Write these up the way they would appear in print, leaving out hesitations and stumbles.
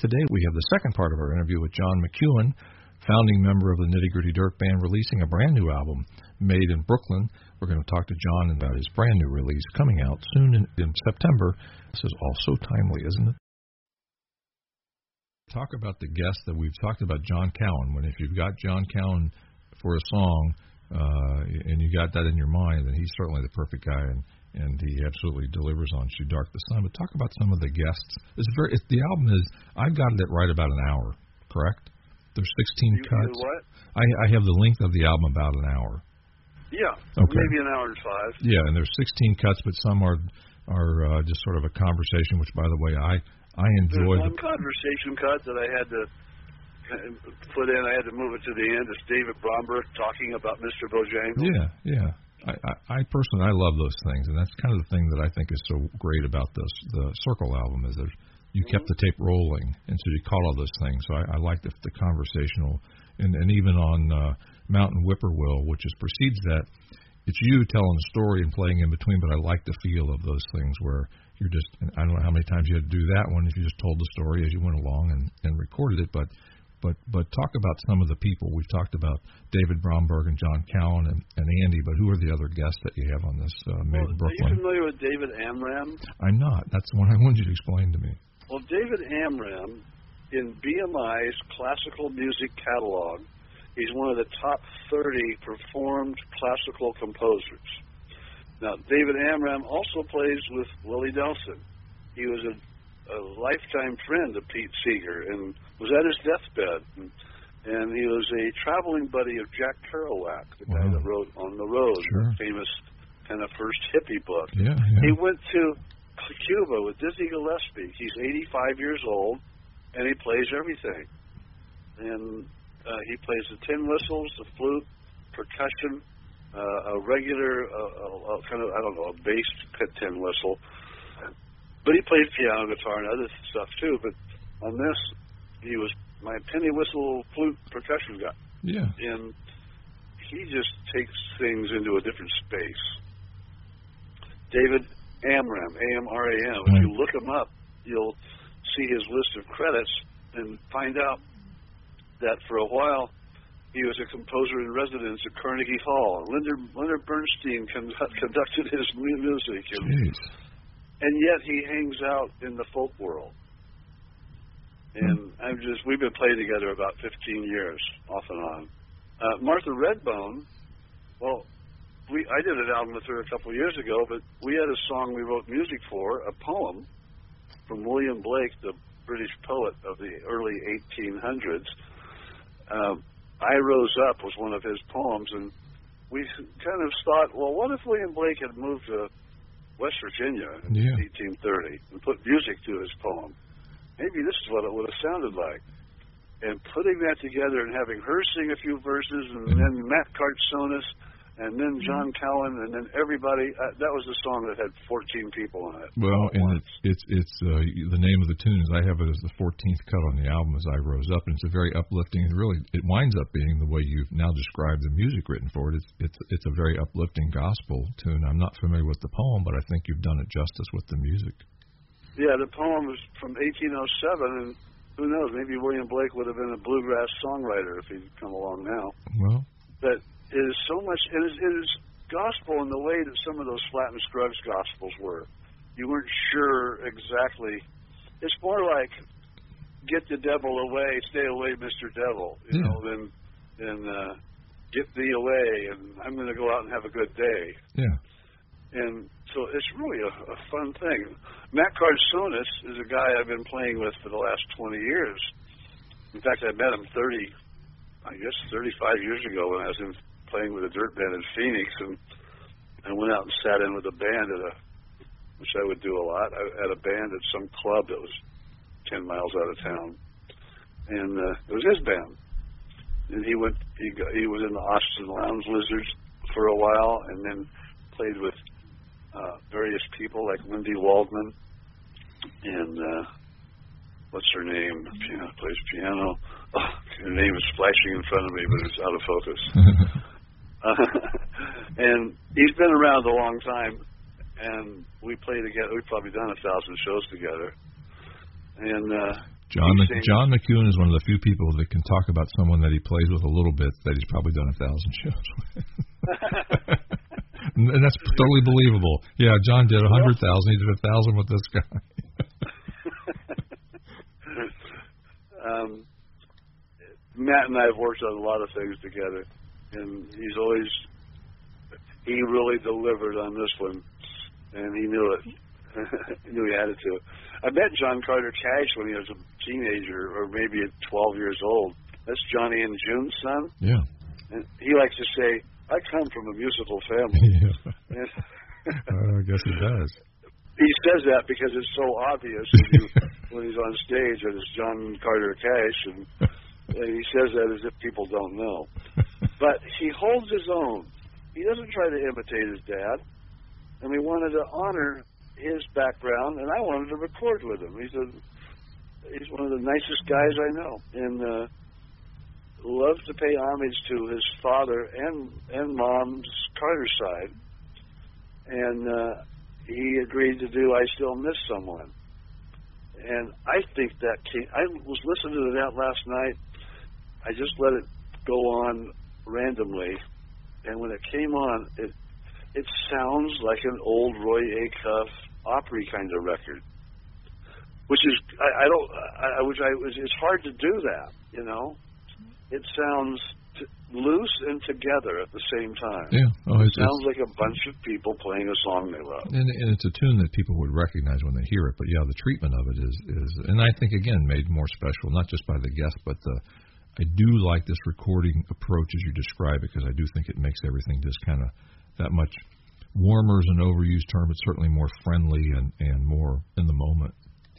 Today we have the second part of our interview with John McEuen, founding member of the Nitty Gritty Dirt Band, releasing a brand new album made in Brooklyn. We're going to talk to John about his brand new release coming out soon in September. This is all so timely, isn't it? Talk about the guest that we've talked about, John Cowan. When if you've got John Cowan for a song and you got that in your mind, then he's certainly the perfect guy, and he absolutely delivers on Shoot Dark the Sun. But talk about some of the guests. The album is, I've got it right about an hour, correct? There's 16 cuts. What? I have the length of the album about an hour. Yeah, okay. Maybe an hour and 5. Yeah, and there's 16 cuts, but some are just sort of a conversation, which, by the way, I enjoy. There's one conversation cut that I had to put in. I had to move it to the end. It's David Bromberg talking about Mr. Bojangles. Yeah. I personally, I love those things, and that's kind of the thing that I think is so great about the Circle album is that you kept the tape rolling, and so you caught all those things. So I like the conversational, and even on Mountain Whippoorwill, which precedes that, it's you telling the story and playing in between, but I like the feel of those things where you're just, I don't know how many times you had to do that one, if you just told the story as you went along and recorded it, but talk about some of the people. We've talked about David Bromberg and John Cowan and Andy, but who are the other guests that you have on this Made in Brooklyn? Are you familiar with David Amram? I'm not. That's the one I wanted you to explain to me. Well, David Amram, in BMI's classical music catalog, he's one of the top 30 performed classical composers. Now, David Amram also plays with Willie Nelson. He was a lifetime friend of Pete Seeger and was at his deathbed. And he was a traveling buddy of Jack Kerouac, the guy that wrote On the Road, the famous kind of first hippie book. Yeah. He went to Cuba with Dizzy Gillespie. He's 85 years old, and he plays everything. And he plays the tin whistles, the flute, percussion, a regular kind of, I don't know, a bass tin whistle. But he plays piano, guitar, and other stuff too. But on this, he was my penny whistle flute percussion guy. Yeah. And he just takes things into a different space. David Amram, A-M-R-A-M. If you look him up, you'll see his list of credits and find out that for a while he was a composer in residence at Carnegie Hall. Leonard Bernstein conducted his music. And yet he hangs out in the folk world. And we've been playing together about 15 years, off and on. Martha Redbone, well, I did an album with her a couple of years ago, but we had a song we wrote music for, a poem from William Blake, the British poet of the early 1800s. I Rose Up was one of his poems, and we kind of thought, well, what if William Blake had moved to West Virginia in 1830 and put music to his poem? Maybe this is what it would have sounded like. And putting that together and having her sing a few verses, and then Matt Kartsonis, and then John Cowan, and then everybody, that was a song that had 14 people on it. Well, and it's the name of the tune is, I have it as the 14th cut on the album, As I Rose Up, and it's a very uplifting, really, it winds up being the way you've now described the music written for it. It's a very uplifting gospel tune. I'm not familiar with the poem, but I think you've done it justice with the music. Yeah, the poem was from 1807, and who knows, maybe William Blake would have been a bluegrass songwriter if he'd come along now. Well, but it is so much, it is gospel in the way that some of those Flatt and Scruggs gospels were. You weren't sure exactly. It's more like, get the devil away, stay away, Mr. Devil, you know, than get thee away, and I'm going to go out and have a good day. Yeah. And so it's really a fun thing. Matt Kartsonis is a guy I've been playing with for the last 20 years. In fact, I met him 35 years ago when I was playing with a dirt band in Phoenix, and I went out and sat in with a band which I would do a lot. I had a band at some club that was 10 miles out of town, and it was his band. And he was in the Austin Lounge Lizards for a while, and then played with various people like Lindy Waldman and what's her name? Plays piano. Oh, her name is flashing in front of me, but it's out of focus. And he's been around a long time, and we play together. We've probably done 1,000 shows together. And John McEwen is one of the few people that can talk about someone that he plays with a little bit that he's probably done 1,000 shows with. And that's totally believable. Yeah, John did 100,000. He did 1,000 with this guy. Matt and I have worked on a lot of things together, and he really delivered on this one, and he knew it. He knew he had it to. I met John Carter Cash when he was a teenager, or maybe at 12 years old. That's Johnny and June's son. Yeah. And he likes to say, I come from a musical family. Yeah. I guess he does. He says that because it's so obvious when he's on stage and it's John Carter Cash, and he says that as if people don't know. But he holds his own. He doesn't try to imitate his dad. And we wanted to honor his background, and I wanted to record with him. He's one of the nicest guys I know, and loves to pay homage to his father and mom's Carter side. And he agreed to do I Still Miss Someone. And I think that I was listening to that last night. I just let it go on randomly, and when it came on, it sounds like an old Roy Acuff Opry kind of record, which is it's hard to do that, you know. It sounds loose and together at the same time. Yeah, it sounds like a bunch of people playing a song they love. And it's a tune that people would recognize when they hear it. But yeah, the treatment of it is, and I think again made more special, not just by the guest, but I do like this recording approach as you describe it, because I do think it makes everything just kind of that much warmer is an overused term, but certainly more friendly and more in the moment.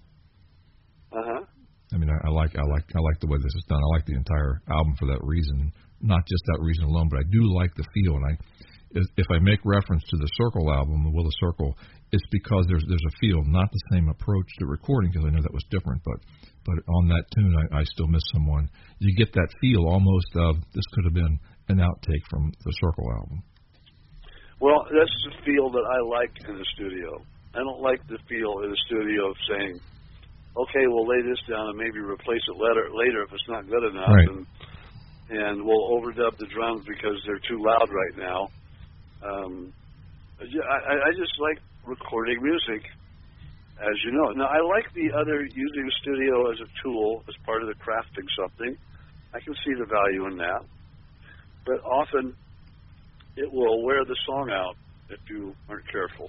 I mean, I like the way this is done. I like the entire album for that reason, not just that reason alone, but I do like the feel. And if I make reference to the Circle album, the Will of Circle, it's because there's a feel, not the same approach to recording, because I know that was different, but on that tune, I Still Miss Someone, you get that feel almost of this could have been an outtake from the Circle album. Well, that's the feel that I like in the studio. I don't like the feel in the studio of saying, okay, we'll lay this down and maybe replace it later if it's not good enough, right. and we'll overdub the drums because they're too loud right now. I just like recording music, as you know. Now, I like the other using the studio as a tool, as part of the crafting something. I can see the value in that. But often it will wear the song out if you aren't careful.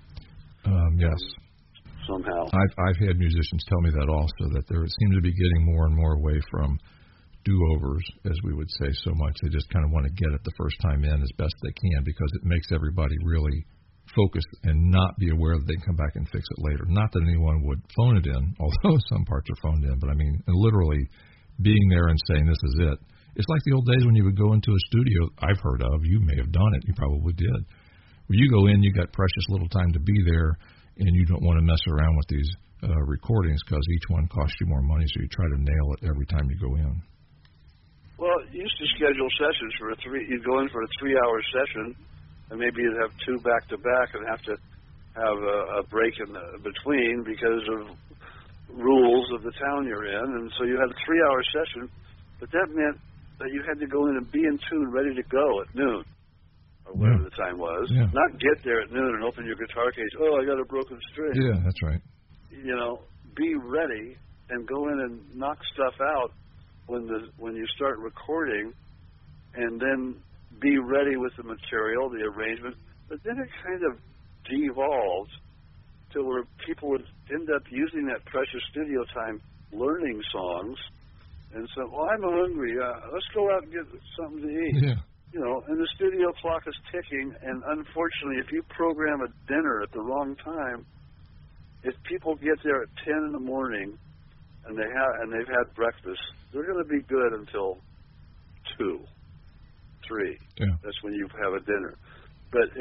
Yes. Somehow. I've had musicians tell me that also, that there seems to be getting more and more away from do-overs, as we would say so much. They just kind of want to get it the first time in as best they can, because it makes everybody really focus and not be aware that they can come back and fix it later. Not that anyone would phone it in, although some parts are phoned in, but I mean, literally being there and saying this is it. It's like the old days when you would go into a studio I've heard of, you may have done it, you probably did, where you go in, you got precious little time to be there, and you don't want to mess around with these recordings because each one costs you more money, so you try to nail it every time you go in. Well, you used to schedule sessions you'd go in for a 3-hour session, and maybe you'd have 2 back-to-back and have to have a break in between because of rules of the town you're in. And so you had a 3-hour session, but that meant that you had to go in and be in tune, ready to go at noon, or whatever the time was. Yeah. Not get there at noon and open your guitar case, I got a broken string. Yeah, that's right. You know, be ready and go in and knock stuff out when you start recording, and then be ready with the material, the arrangement. But then it kind of devolved to where people would end up using that precious studio time learning songs, and so, I'm hungry. Let's go out and get something to eat. Yeah. You know, and the studio clock is ticking, and unfortunately, if you program a dinner at the wrong time, if people get there at 10 in the morning and they've had breakfast, they're going to be good until 2, 3. Yeah. That's when you have a dinner. But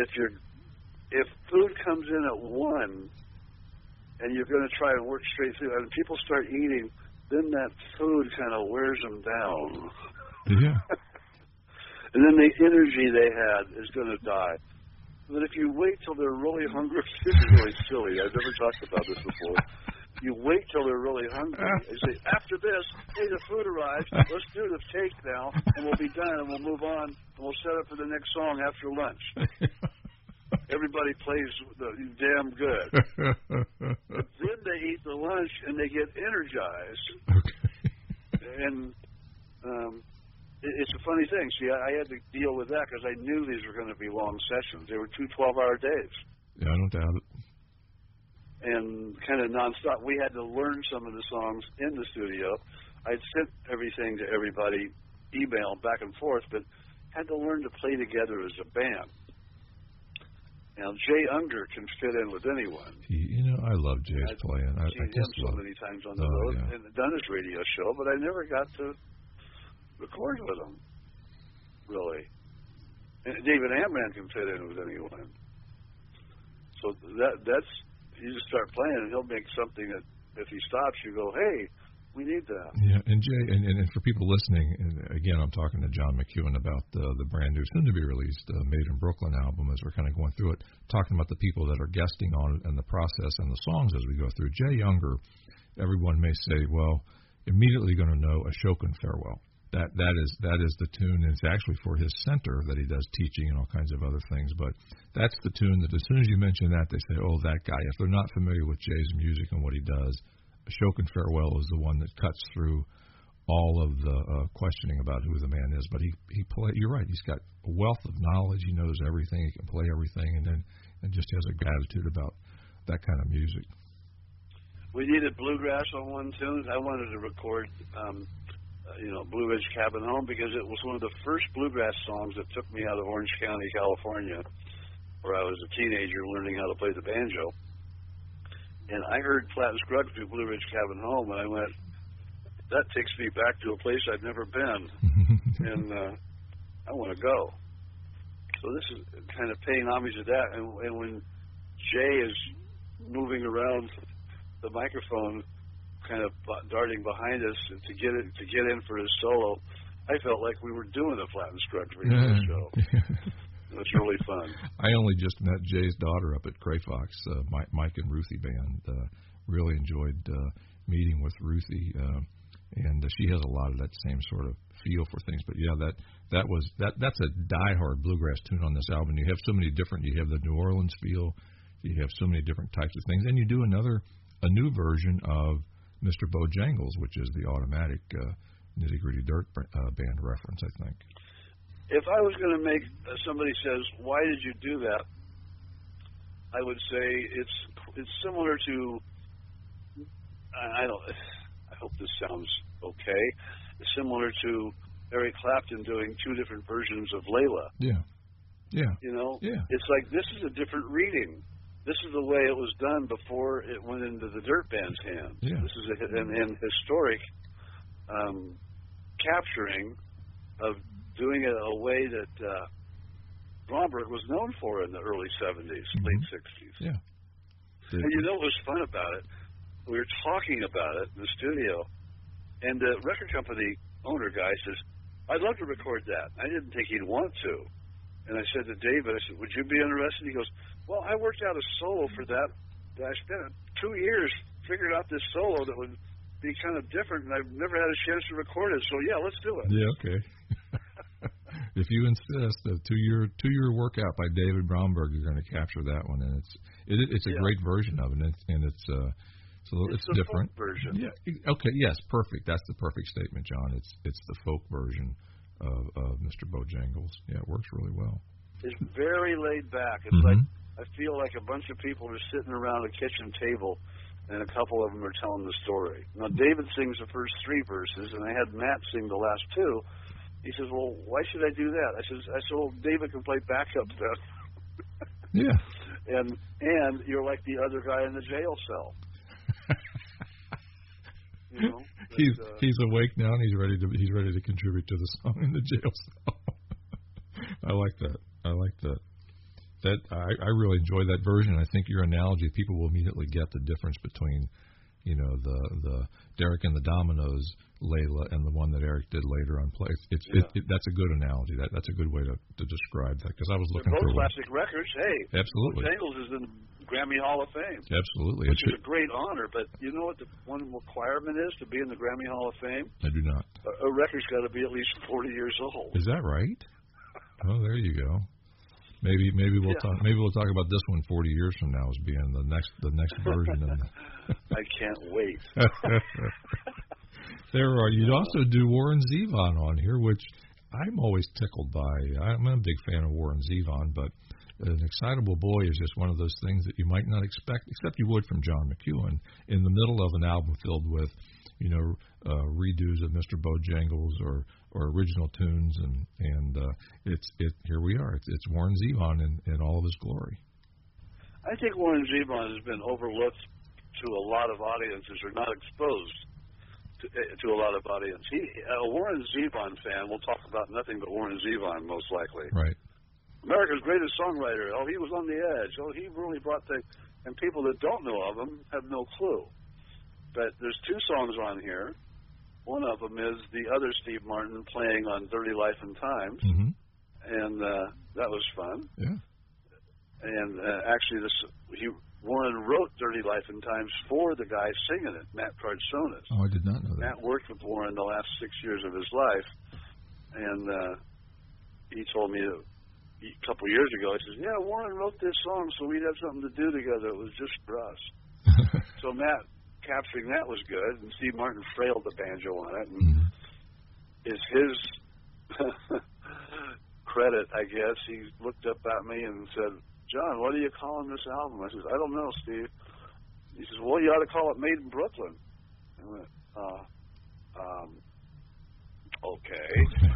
if food comes in at 1 and you're going to try and work straight through, and people start eating, then that food kind of wears them down. Yeah. And then the energy they had is going to die. But if you wait till they're really hungry, this is really silly. I've never talked about this before. You wait till they're really hungry. They say, after this, hey, the food arrived. Let's do the take now, and we'll be done, and we'll move on, and we'll set up for the next song after lunch. Everybody plays damn good. Then they eat the lunch, and they get energized. Okay. And it's a funny thing. See, I had to deal with that because I knew these were going to be long sessions. They were 2 12-hour days. Yeah, I don't doubt it. And kind of nonstop. We had to learn some of the songs in the studio. I'd sent everything to everybody, email back and forth, but had to learn to play together as a band. Now, Jay Unger can fit in with anyone. I love Jay's playing. I've seen him so many times on the road and done his radio show, but I never got to record with him, really. And David Amram can fit in with anyone. So that's... You just start playing, and he'll make something that if he stops, you go, hey, we need that. Yeah, and Jay, and for people listening, and again, I'm talking to John McEwen about the brand new, soon-to-be-released Made in Brooklyn album as we're kind of going through it, talking about the people that are guesting on it and the process and the songs as we go through. Jay Unger, everyone may say, well, immediately going to know Ashokan Farewell. That is the tune, and it's actually for his center that he does teaching and all kinds of other things. But that's the tune that as soon as you mention that, they say, oh, that guy. If they're not familiar with Jay's music and what he does, Ashokan Farewell is the one that cuts through all of the questioning about who the man is. But he you're right, he's got a wealth of knowledge. He knows everything. He can play everything, and just has a gratitude about that kind of music. We needed bluegrass on one tune. I wanted to record Blue Ridge Cabin Home because it was one of the first bluegrass songs that took me out of Orange County, California, where I was a teenager learning how to play the banjo. And I heard Platt and Scruggs do Blue Ridge Cabin Home, and I went, that takes me back to a place I've never been, and I want to go. So this is kind of paying homage to that. And when Jay is moving around the microphone, kind of darting behind us to get in for his solo, I felt like we were doing a Platt and Scruggs radio show. It was really fun. I only just met Jay's daughter up at Cray Fox, Mike and Ruthie band. Really enjoyed meeting with Ruthie, and she has a lot of that same sort of feel for things. But yeah, that's a diehard bluegrass tune on this album. You have so many different. You have the New Orleans feel. You have so many different types of things, and you do a new version of Mr. Bojangles, which is the Automatic Nitty Gritty Dirt band reference, I think. If I was going to make somebody says, "Why did you do that?" I would say it's similar to I hope this sounds okay. It's similar to Eric Clapton doing 2 different versions of Layla. Yeah. It's like this is a different reading. This is the way it was done before it went into the Dirt Band's hands. Yeah. This is an historic capturing of doing it a way that Bromberg was known for in the early 70s, late 60s. Yeah. And what was fun about it? We were talking about it in the studio, and the record company owner guy says, I'd love to record that. I didn't think he'd want to. And I said to David, I said, would you be interested? He goes, well, I worked out a solo for that. I spent 2 years figuring out this solo that would be kind of different, and I've never had a chance to record it. So, yeah, let's do it. Yeah, okay. If you insist, a two-year workout by David Bromberg, you're going to capture that one, and it's a great version of it, and it's different. Folk version. Yeah. Okay. Yes. Perfect. That's the perfect statement, John. It's the folk version of Mr. Bojangles. Yeah, it works really well. It's very laid back. It's like I feel like a bunch of people are sitting around a kitchen table, and a couple of them are telling the story. Now, David sings the first 3 verses, and I had Matt sing the last 2. He says, well, why should I do that? I said, well, David can play backup then. Yeah. And you're like the other guy in the jail cell. He's awake now, and he's ready to contribute to the song in the jail cell. I like that. I really enjoy that version. I think your analogy, people will immediately get the difference between, the Derek and the Dominoes, Layla, and the one that Eric did later on Play. That's a good analogy. That's a good way to describe that, because I was looking for classic records. Hey, absolutely. Bojangles is in the Grammy Hall of Fame. Absolutely, which is a great honor. But you know what the one requirement is to be in the Grammy Hall of Fame? I do not. A record's got to be at least 40 years old. Is that right? Oh, there you go. Maybe we'll talk. Maybe we'll talk about this one 40 years from now as being the next version of the I can't wait. There are. You'd also do Warren Zevon on here, which I'm always tickled by. I'm a big fan of Warren Zevon, but An Excitable Boy is just one of those things that you might not expect, except you would from John McEuen, in the middle of an album filled with, redos of Mr. Bojangles or original tunes, and here we are. It's Warren Zevon in all of his glory. I think Warren Zevon has been overlooked to a lot of audiences, or not exposed to a lot of audience. A Warren Zevon fan will talk about nothing but Warren Zevon, most likely. Right. America's greatest songwriter. Oh, he was on the edge. Oh, he really brought and people that don't know of him have no clue. But there's two songs on here. One of them is the other Steve Martin playing on Dirty Life and Times, and that was fun. Yeah. And actually, Warren wrote Dirty Life and Times for the guy singing it, Matt Cardsonas. Oh, I did not know that. Matt worked with Warren the last 6 years of his life, and he told me a couple of years ago, he says, yeah, Warren wrote this song so we'd have something to do together. It was just for us. So Matt capturing that was good, and Steve Martin frailed the banjo on it, and is his credit, I guess. He looked up at me and said, John, what are you calling this album? I said, I don't know, Steve. He says, well, you ought to call it Made in Brooklyn. I went, okay.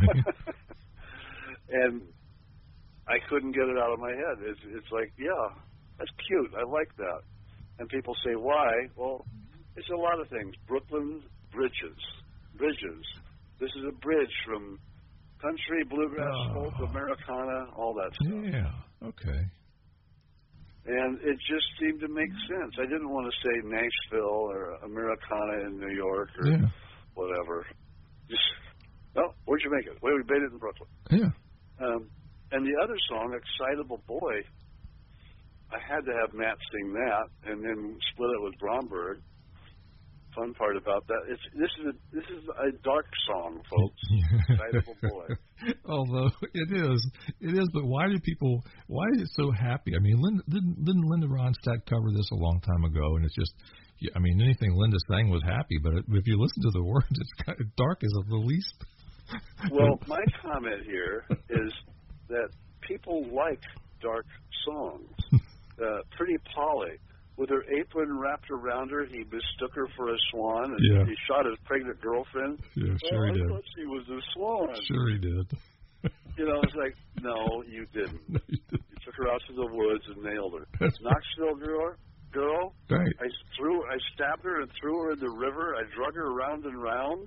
And I couldn't get it out of my head. It's like, yeah, that's cute. I like that. And people say, why? Well, it's a lot of things. Brooklyn, bridges. This is a bridge from country, bluegrass, folk, Americana, all that stuff. Yeah, okay. And it just seemed to make sense. I didn't want to say Nashville or Americana in New York or whatever. Just, where'd you make it? Well, we made it in Brooklyn. Yeah. And the other song, Excitable Boy, I had to have Matt sing that and then split it with Bromberg. Fun part about that, this is a dark song, folks. Excitable Boy. Although it is, but why is it so happy? I mean, didn't Linda Ronstadt cover this a long time ago? And it's just, I mean, anything Linda sang was happy, but if you listen to the words, it's kind of dark as the least. Well, my comment here is that people like dark songs. Pretty Polly, with her apron wrapped around her, he mistook her for a swan, and he shot his pregnant girlfriend. Yeah, sure he did. I thought she was a swan. Sure he did. It's like, no, you didn't. No, you didn't. You took her out to the woods and nailed her. That's Knoxville girl. Right. I stabbed her and threw her in the river. I drug her round and round.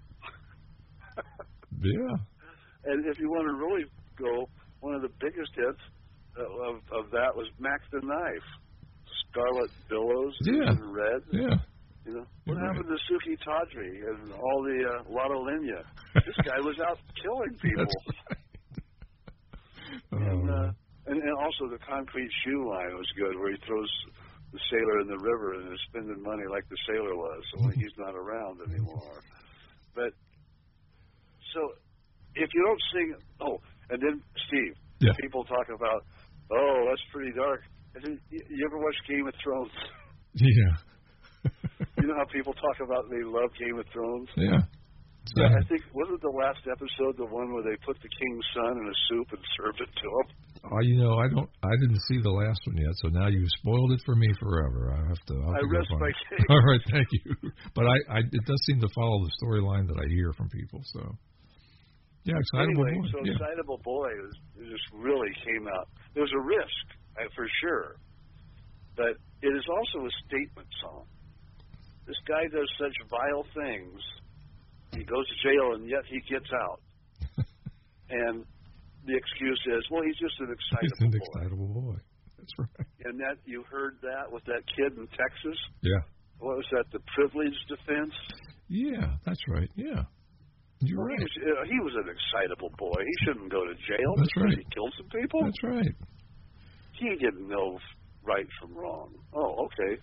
Yeah. And if you want to really go, one of the biggest hits of that was Mac the Knife. Scarlet Billows and Red. Yeah. What happened to Suki Tawdry and all the Lotta Linya? This guy was out killing people. Right. And also the Concrete Shoe line was good, where he throws the sailor in the river and is spending money like the sailor was, only he's not around anymore. But so if you don't sing, and then Steve, people talk about, that's pretty dark. You ever watch Game of Thrones? Yeah. You know how people talk about they love Game of Thrones? Yeah. I think, wasn't the last episode the one where they put the king's son in a soup and served it to him? I didn't see the last one yet, so now you've spoiled it for me forever. I'll have to rest my case. All right, thank you. But it does seem to follow the storyline that I hear from people, so. Yeah, Excitable Boy. Excitable Boy just really came out. There was a risk, for sure, but it is also a statement song. This guy does such vile things. He goes to jail, and yet he gets out. And the excuse is, well, he's just an excitable boy. Excitable boy. That's right. And that you heard that with that kid in Texas? Yeah. what was that? The privileged defense. Yeah, that's right. Yeah, you're right. He was an excitable boy. He shouldn't go to jail. That's right. He killed some people. That's right. He didn't know right from wrong. Oh, okay.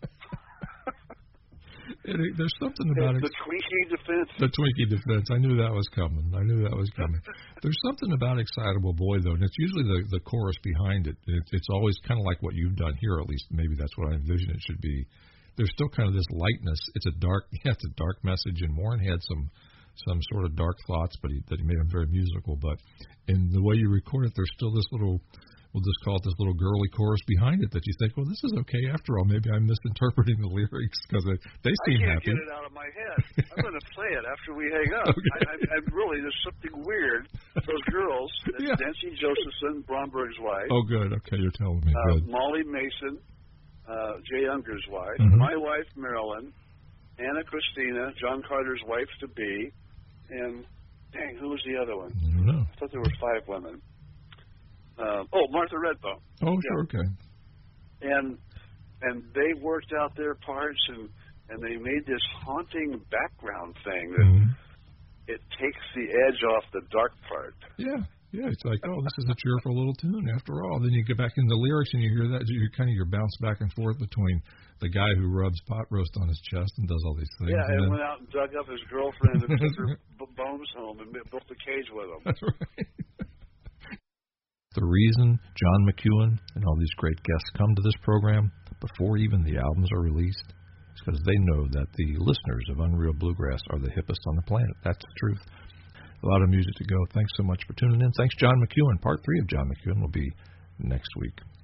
There's something about the Twinkie defense. The Twinkie defense. I knew that was coming. There's something about Excitable Boy, though, and it's usually the chorus behind it. It's always kind of like what you've done here, at least. Maybe that's what I envision it should be. There's still kind of this lightness. It's a dark message, and Warren had some sort of dark thoughts, but he made them very musical. But in the way you record it, there's still this little, we'll just call it this little girly chorus behind it that you think, well, this is okay after all. Maybe I'm misinterpreting the lyrics because they seem happy. I can't get it out of my head. I'm going to play it after we hang up. Okay. I'm really, there's something weird. Those girls, yeah. Nancy Josephson, Bromberg's wife. Oh, good. Okay, you're telling me. Good. Molly Mason, Jay Unger's wife. Mm-hmm. My wife, Marilyn. Anna Christina, John Carter's wife-to-be. And, dang, who was the other one? I don't know. I thought there were 5 women. Martha Redbone. Oh, sure, okay. And they worked out their parts, and they made this haunting background thing that it takes the edge off the dark part. Yeah, it's like, oh, this is a cheerful little tune after all. Then you get back in the lyrics and you hear that, you're bounce back and forth between the guy who rubs pot roast on his chest and does all these things. Yeah, and went out and dug up his girlfriend and took her bones home and built a cage with him. That's right. The reason John McEuen and all these great guests come to this program before even the albums are released is because they know that the listeners of Unreal Bluegrass are the hippest on the planet. That's the truth. A lot of music to go. Thanks so much for tuning in. Thanks, John McEuen. Part 3 of John McEuen will be next week.